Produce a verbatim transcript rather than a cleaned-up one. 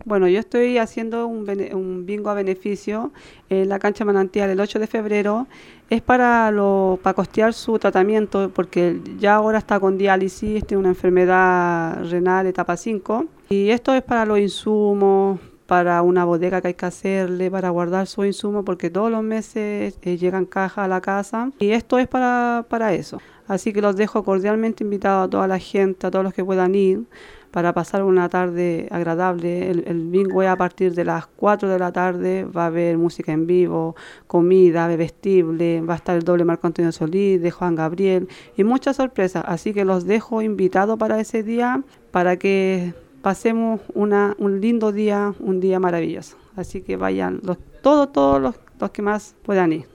Bueno, yo estoy haciendo un, bene- un bingo a beneficio en la cancha Manantial el ocho de febrero. Es para, lo, para costear su tratamiento porque ya ahora está con diálisis, tiene una enfermedad renal etapa cinco. Y esto es para los insumos, para una bodega que hay que hacerle, para guardar sus insumos porque todos los meses eh, llegan cajas a la casa. Y esto es para, para eso. Así que los dejo cordialmente invitados a toda la gente, a todos los que puedan ir para pasar una tarde agradable. El, el bingo es a partir de las cuatro de la tarde, va a haber música en vivo, comida, bebestible, va a estar el doble Marco Antonio Solís, de Juan Gabriel y muchas sorpresas. Así que los dejo invitados para ese día, para que pasemos una, un lindo día, un día maravilloso. Así que vayan los, todos, todos los, los que más puedan ir.